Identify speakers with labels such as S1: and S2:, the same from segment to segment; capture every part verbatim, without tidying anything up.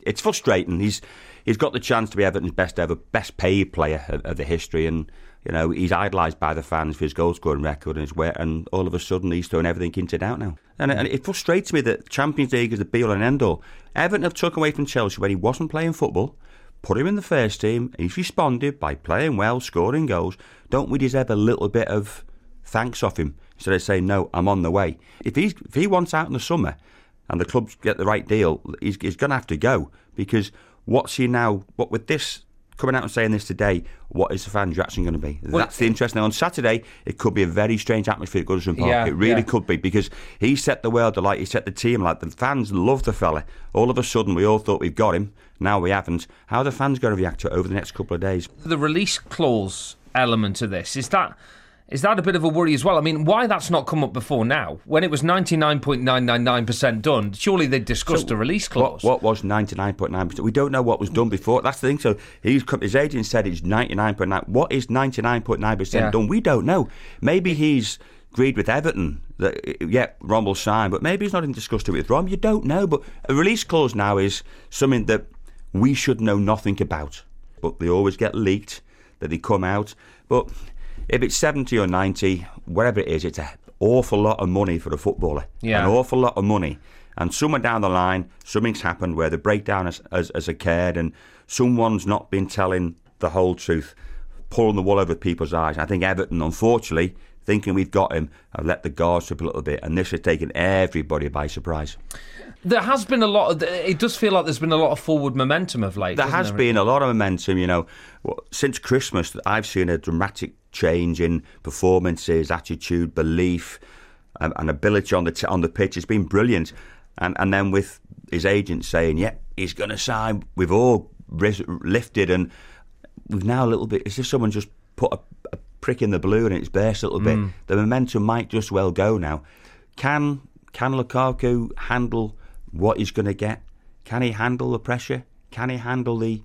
S1: it's frustrating. He's he's got the chance to be Everton's best ever, best paid player of, of the history, and you know he's idolised by the fans for his goal scoring record and his way, and all of a sudden he's throwing everything into doubt now. And, and it frustrates me that Champions League is the be all and end all. Everton have took away from Chelsea when he wasn't playing football, put him in the first team. He's responded by playing well, scoring goals. Don't we deserve a little bit of thanks off him instead of saying, no, I'm on the way? If he's if he wants out in the summer and the clubs get the right deal, he's, he's going to have to go, because what's he now, what with this, coming out and saying this today, what is the fans' reaction going to be? Well, that's the interest. Now, on Saturday, it could be a very strange atmosphere at Goodison Park. Yeah, it really yeah. could be, because he set the world alight, he set the team alight. The fans love the fella. All of a sudden, we all thought we've got him. Now we haven't. How are the fans going to react to it over the next couple of days?
S2: The release clause element of this, is that is that a bit of a worry as well? I mean, why that's not come up before now? When it was ninety-nine point nine nine nine percent done, surely they'd discussed so a release clause.
S1: What, what was ninety-nine point nine percent? We don't know what was done before. That's the thing. So he's, his agent said it's ninety-nine point nine. What is ninety-nine point nine percent yeah. done? We don't know. Maybe he's agreed with Everton that, yeah, Rom will sign, but maybe he's not in discussed it with Rom. You don't know. But a release clause now is something that we should know nothing about. But they always get leaked, that they come out. But if it's seventy or ninety, whatever it is, it's an awful lot of money for a footballer. Yeah. An awful lot of money. And somewhere down the line, something's happened where the breakdown has, has, has occurred and someone's not been telling the whole truth, pulling the wool over people's eyes. I think Everton, unfortunately, thinking we've got him, have let the guards slip a little bit, and this has taken everybody by surprise.
S2: There has been a lot of, it does feel like there's been a lot of forward momentum of late.
S1: There has
S2: there?
S1: been a lot of momentum, you know. Since Christmas, I've seen a dramatic change in performances, attitude, belief, um, and ability on the t- on the pitch. It's been brilliant. And and then with his agent saying, yeah, he's going to sign, we've all ris- lifted, and we've now a little bit, as if someone just put a, a prick in the balloon and it's burst a little mm. bit. The momentum might just well go now. Can Can Lukaku handle what he's going to get? Can he handle the pressure? Can he handle the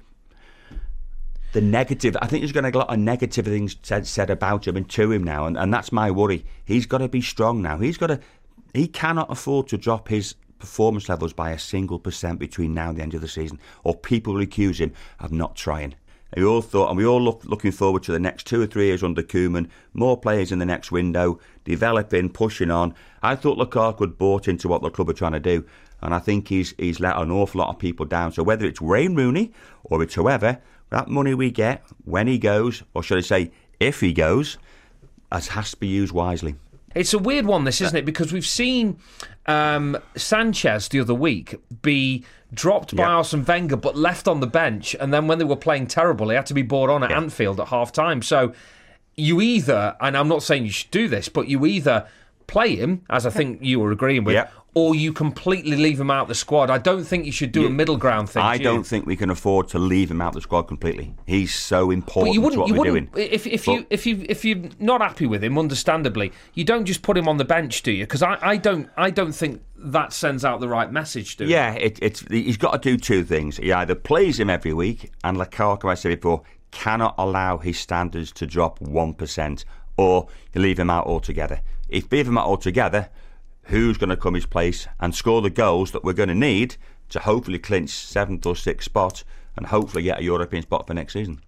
S1: the negative? I think there's going to be a lot of negative things said, said about him and to him now, and, and that's my worry. He's got to be strong now. He's got to. He cannot afford to drop his performance levels by a single percent between now and the end of the season, or people will accuse him of not trying. We all thought, and we all look looking forward to the next two or three years under Koeman, more players in the next window, developing, pushing on. I thought Lukaku had bought into what the club are trying to do, and I think he's he's let an awful lot of people down. So whether it's Wayne Rooney or it's whoever, that money we get when he goes, or should I say, if he goes, has, has to be used wisely.
S2: It's a weird one, this, isn't it? Because we've seen um, Sanchez the other week be dropped by yep. Arsene Wenger but left on the bench, and then when they were playing terrible, he had to be brought on at yep. Anfield at half-time. So you either, and I'm not saying you should do this, but you either play him, as I think you were agreeing with, yep. or you completely leave him out of the squad. I don't think you should do you, a middle ground thing.
S1: I
S2: do
S1: don't
S2: you?
S1: think we can afford to leave him out of the squad completely. He's so important
S2: you
S1: to what
S2: you
S1: we're doing.
S2: If, if,
S1: but,
S2: you, if, you, if you're not happy with him, understandably, you don't just put him on the bench, do you? Because I, I, don't, I don't think that sends out the right message, do you?
S1: Yeah, it, it's, he's got to do two things. He either plays him every week, and Lukaku, I said before, cannot allow his standards to drop one percent, or you leave him out altogether. If you leave him out altogether, who's going to come his place and score the goals that we're going to need to hopefully clinch seventh or sixth spot and hopefully get a European spot for next season?